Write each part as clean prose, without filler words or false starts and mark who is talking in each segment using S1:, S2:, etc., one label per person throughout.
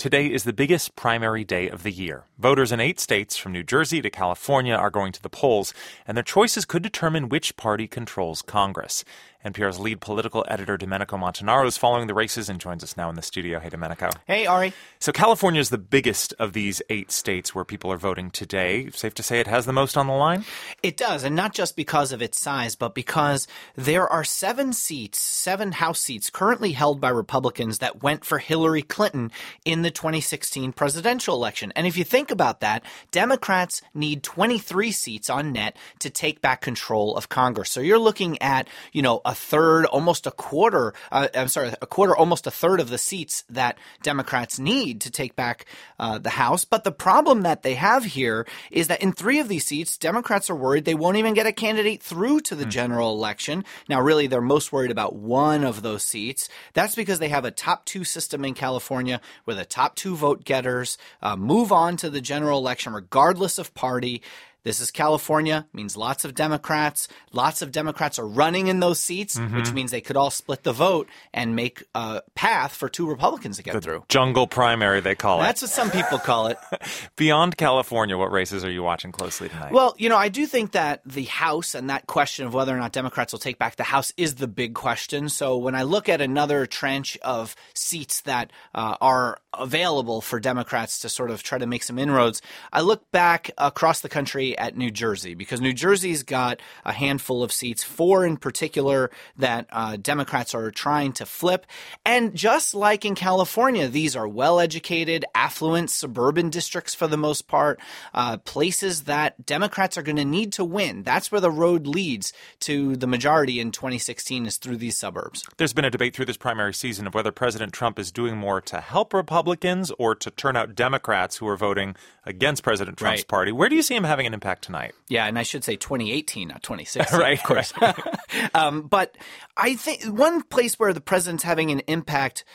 S1: Today is the biggest primary day of the year. Voters in 8 states, from New Jersey to California, are going to the polls, and their choices could determine which party controls Congress. NPR's lead political editor, Domenico Montanaro, is following the races and joins us now in the studio. Hey, Domenico.
S2: Hey, Ari.
S1: So California is the biggest of these 8 states where people are voting today. Safe to say it has the most on the line?
S2: It does, and not just because of its size, but because there are 7 House seats currently held by Republicans that went for Hillary Clinton in the 2016 presidential election. And if you think about that, Democrats need 23 seats on net to take back control of Congress. So you're looking at, a third, almost a quarter, almost a third of the seats that Democrats need to take back the House. But the problem that they have here is that in 3 of these seats, Democrats are worried they won't even get a candidate through to the general election. Now, really, they're most worried about one of those seats. That's because they have a top 2 system in California where the top 2 vote getters move on to the general election regardless of party. This is California, means lots of Democrats. Lots of Democrats are running in those seats, which means they could all split the vote and make a path for 2 Republicans to get through.
S1: Jungle primary, they call it.
S2: That's what some people call it.
S1: Beyond California, what races are you watching closely tonight?
S2: Well, I do think that the House and that question of whether or not Democrats will take back the House is the big question. So when I look at another trench of seats that are available for Democrats to sort of try to make some inroads, I look back across the country at New Jersey, because New Jersey's got a handful of seats, 4 in particular, that Democrats are trying to flip. And just like in California, these are well-educated, affluent, suburban districts for the most part, places that Democrats are going to need to win. That's where the road leads to the majority in 2016 is through these suburbs.
S1: There's been a debate through this primary season of whether President Trump is doing more to help Republicans or to turn out Democrats who are voting against President Trump's party. Where do you see him having an impact tonight?
S2: Yeah, and I should say 2018, not 2016,
S1: right,
S2: of course. But I think one place where the president's having an impact,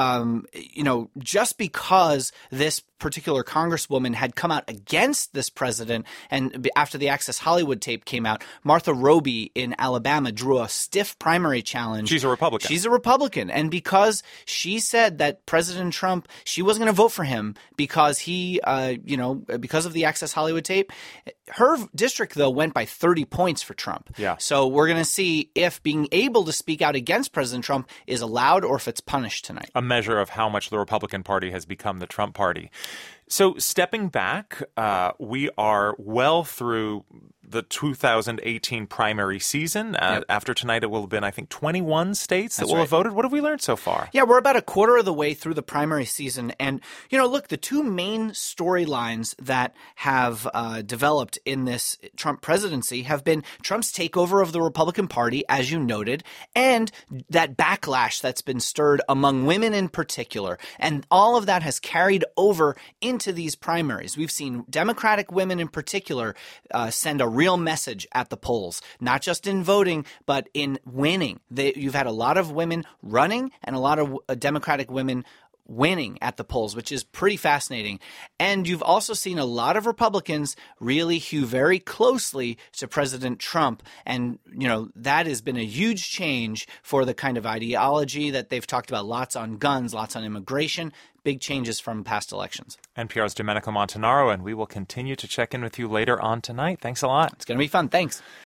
S2: just because this particular congresswoman had come out against this president, and after the Access Hollywood tape came out, Martha Roby in Alabama drew a stiff primary challenge.
S1: She's a Republican.
S2: She's a Republican. And because she said that President Trump, she wasn't going to vote for him because he, because of the Access Hollywood tape, her district, though, went by 30 points for Trump.
S1: Yeah.
S2: So we're going to see if being able to speak out against President Trump is allowed or if it's punished tonight.
S1: A measure of how much the Republican Party has become the Trump Party. So stepping back, we are well through the 2018 primary season. After tonight, it will have been, I think, 21 states that will have voted. What have we learned so far?
S2: Yeah, we're about a quarter of the way through the primary season. And, look, the 2 main storylines that have developed in this Trump presidency have been Trump's takeover of the Republican Party, as you noted, and that backlash that's been stirred among women in particular. And all of that has carried over into these primaries. We've seen Democratic women in particular send a real message at the polls, not just in voting, but in winning. You've had a lot of women running and a lot of Democratic women winning at the polls, which is pretty fascinating. And you've also seen a lot of Republicans really hew very closely to President Trump. And, that has been a huge change for the kind of ideology that they've talked about, lots on guns, lots on immigration, big changes from past elections.
S1: NPR's Domenico Montanaro, and we will continue to check in with you later on tonight. Thanks a lot.
S2: It's going to be fun. Thanks.